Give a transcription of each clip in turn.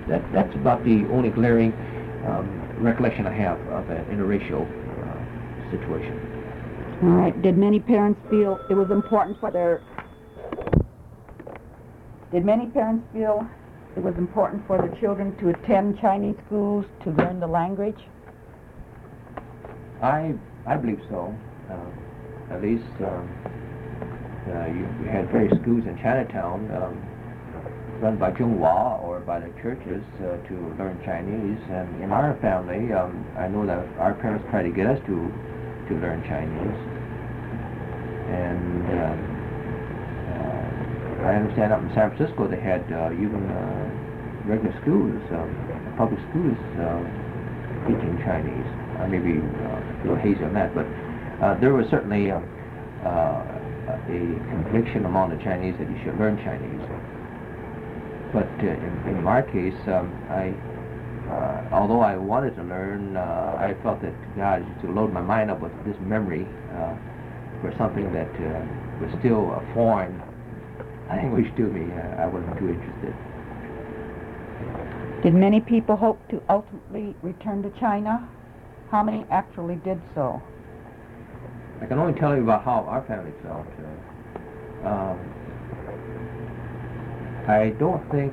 That's about the only glaring recollection I have of an interracial situation. All right. Did many parents feel it was important for their children to attend Chinese schools to learn the language? I believe so. At least you had various schools in Chinatown run by Zhonghua or by the churches to learn Chinese. And in our family, I know that our parents tried to get us to learn Chinese. And I understand up in San Francisco they had even regular schools, public schools teaching Chinese. I may be a little hazy on that, but there was certainly a conviction among the Chinese that you should learn Chinese. But in my case, although I wanted to learn, I felt that God used to load my mind up with this memory for something that was still a foreign language to me. I wasn't too interested. Did many people hope to ultimately return to China? How many actually did so? I can only tell you about how our family felt. I don't think,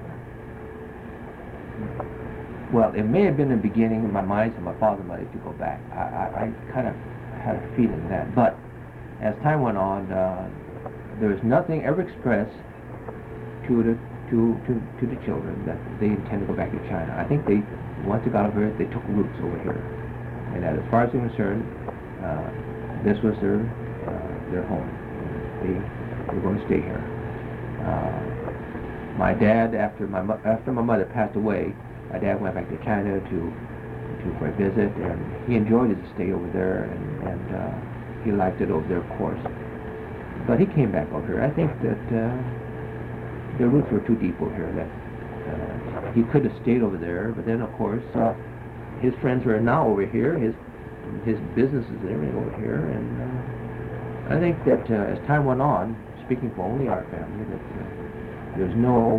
well, it may have been in the beginning in my mind that my father might have to go back. I kind of had a feeling that. But as time went on, there was nothing ever expressed to the children that they intend to go back to China. I think they, once they got over here, they took roots over here. And that as far as they're concerned, this was their home. They were going to stay here. My dad, after my mother passed away, my dad went back to China for a visit, and he enjoyed his stay over there, and he liked it over there, of course. But he came back over here. I think that the roots were too deep over here, that he could have stayed over there, but then, of course, his friends were now over here, his businesses and everything over here, and I think that as time went on, speaking for only our family, that there's no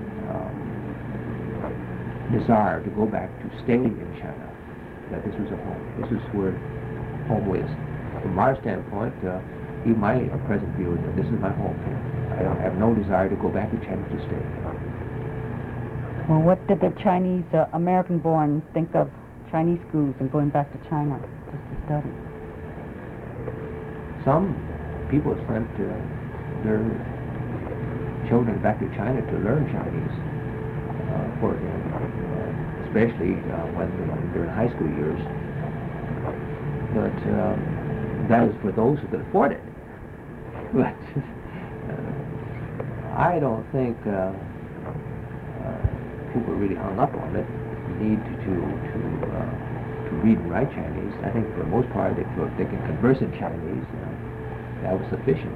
desire to go back to stay in China, that this was a home. This is where home is. From our standpoint, even my present view is that this is my home here. I have no desire to go back to China to stay. Well, what did the Chinese American-born think of Chinese schools and going back to China just to study? Some people sent their children back to China to learn Chinese, especially when they're in high school years. But that was for those who could afford it. But I don't think people really hung up on it. Need to read and write Chinese. I think for the most part they can converse in Chinese. That was sufficient.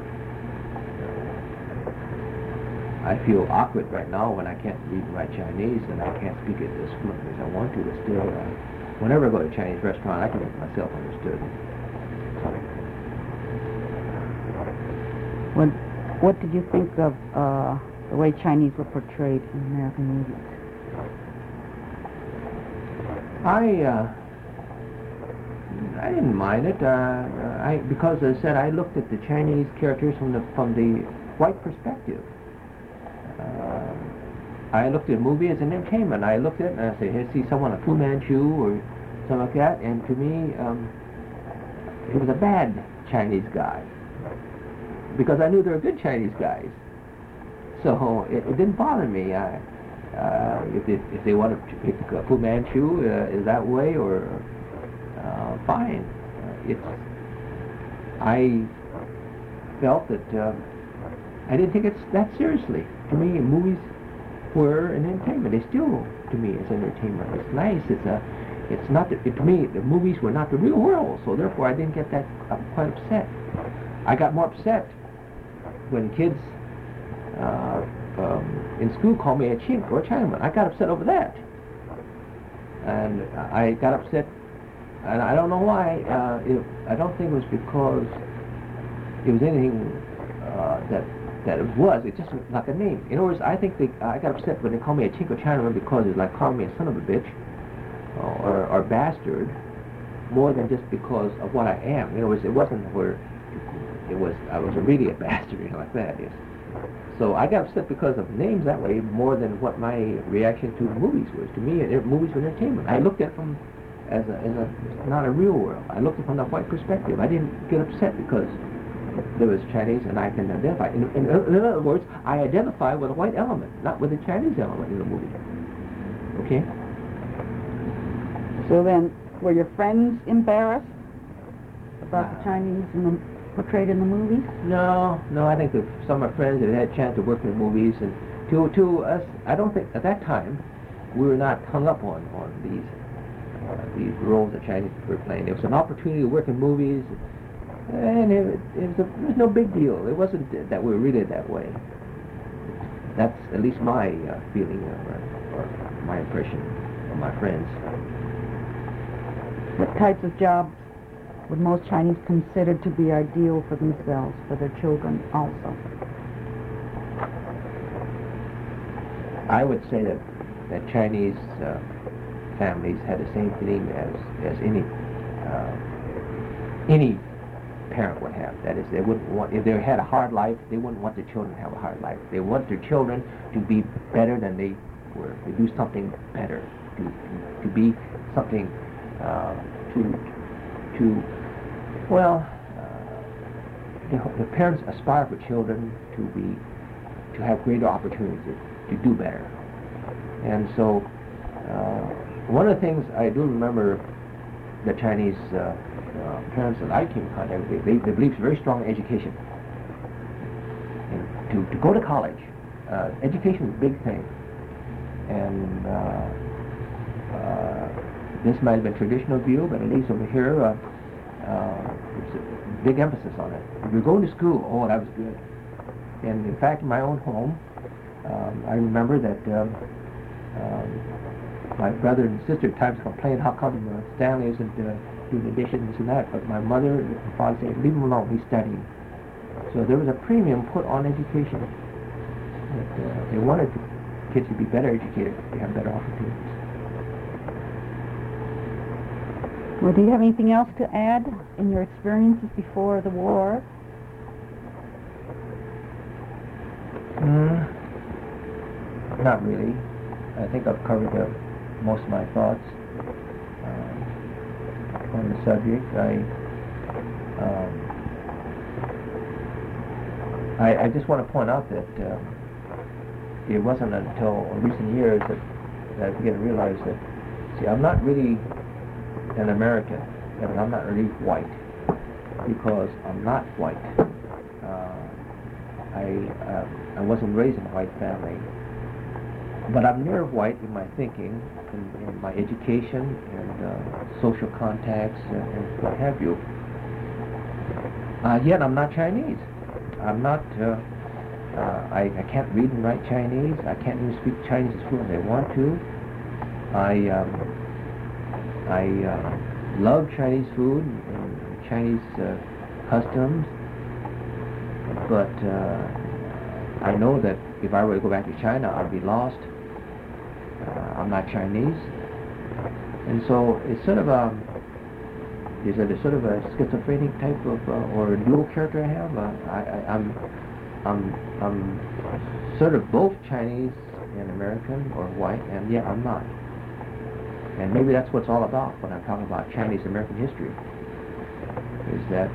I feel awkward right now when I can't read and write Chinese and I can't speak it as fluently as I want to, but still, whenever I go to a Chinese restaurant, I can make myself understood. What did you think of the way Chinese were portrayed in American movies? I didn't mind it. Because as I said, I looked at the Chinese characters from the white perspective. I looked at a movie as an entertainment. I looked at it and I said, here, see someone like Fu Manchu or something like that, and to me, he was a bad Chinese guy. Because I knew there were good Chinese guys. So it didn't bother me. If they wanted to pick Fu Manchu is that way, or fine. I felt that I didn't take it that seriously. To me, movies were an entertainment. They still, to me, is entertainment. It's nice. It's not. To me, the movies were not the real world. So therefore, I didn't get that quite upset. I got more upset when kids in school called me a chink or a Chinaman. I got upset over that, and I got upset, and I don't know why. I don't think it was because it was anything that that it was. It's just like a name. In other words, I think I got upset when they called me a Chinko Chinaman because it's like calling me a son of a bitch or bastard, more than just because of what I am. In other words, it wasn't where I was really a bastard, like that. Yes. So I got upset because of names that way more than what my reaction to the movies was. To me, movies were entertainment. I looked at it from as not a real world. I looked at it from the white perspective. I didn't get upset because there was Chinese and I can identify. In other words, I identify with a white element, not with a Chinese element in the movie. Okay? So then, were your friends embarrassed about the Chinese portrayed in the movies? No. I think that some of my friends that had a chance to work in the movies, and to us, I don't think at that time we were not hung up on these roles that Chinese were playing. It was an opportunity to work in movies, and it was no big deal. It wasn't that we were really that way. That's at least my feeling or my impression of my friends. What types of jobs would most Chinese consider to be ideal for themselves, for their children also? I would say that Chinese families had the same feeling as any parent would have. That is, they wouldn't want, if they had a hard life, they wouldn't want their children to have a hard life. They want their children to be better than they were, to do something better, to be something the parents aspire for children to have greater opportunities to do better. And so one of the things I do remember the Chinese parents that I came in contact with, they believe very strong in education. And to go to college, education is a big thing. And this might have been a traditional view, but at least over here, there's a big emphasis on it. If you're going to school, that was good. And in fact, in my own home, I remember that my brother and sister at times complained how come Stanley isn't doing the dishes and this and that, but my mother and father said, leave him alone, he's studying. So there was a premium put on education. That, they wanted kids to be better educated, to have better opportunities. Well, do you have anything else to add in your experiences before the war? Not really. I think I've covered most of my thoughts on the subject. I just want to point out that it wasn't until recent years that I began to realize that, see, I'm not really an American, and I'm not really white, because I'm not white. I wasn't raised in a white family, but I'm near white in my thinking, in my education, and social contacts, and what have you. Yet I'm not Chinese. I'm not, I can't read and write Chinese. I can't even speak Chinese as fluent as I want to. I love Chinese food and Chinese customs, but I know that if I were to go back to China, I'd be lost. I'm not Chinese, and so it's sort of is it a sort of a schizophrenic type of or a dual character I have? I'm sort of both Chinese and American or white, and yet I'm not. And maybe that's what it's all about when I'm talking about Chinese American history, is that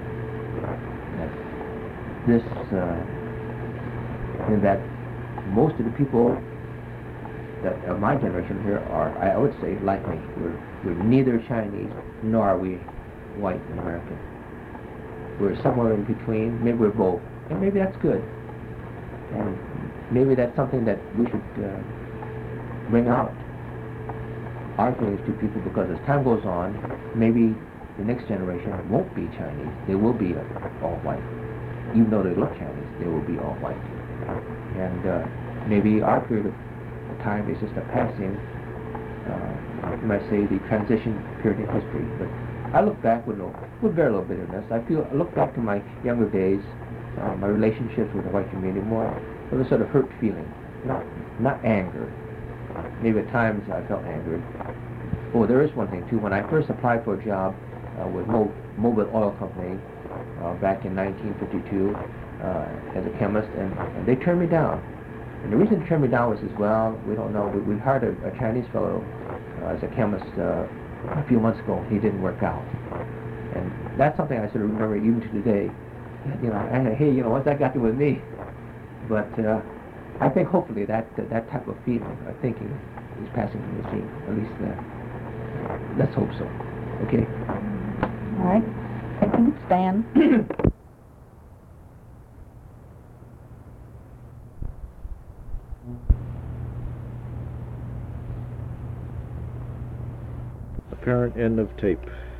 that most of the people that of my generation here are, I would say, like me. We're neither Chinese nor are we white and American. We're somewhere in between. Maybe we're both, and maybe that's good. And maybe that's something that we should bring out our feelings to people, because as time goes on, maybe the next generation won't be Chinese. They will be all white. Even though they look Chinese, they will be all white. And maybe our period of time is just a passing, you might say, the transition period in history. But I look back with very little bitterness. I look back to my younger days my relationships with the white community more of a sort of hurt feeling, not anger. Maybe at times I felt angered. Oh, there is one thing too. When I first applied for a job with Mobil Oil Company back in 1952 as a chemist, and they turned me down. And the reason they turned me down was as well, we don't know. We hired a Chinese fellow as a chemist a few months ago. He didn't work out, and that's something I sort of remember even to today. You know, and hey, you know, what's that got to do with me? But I think hopefully that type of feeling or thinking is passing from the scene. At least let's hope so. Okay. All right. I can stand. Apparent end of tape.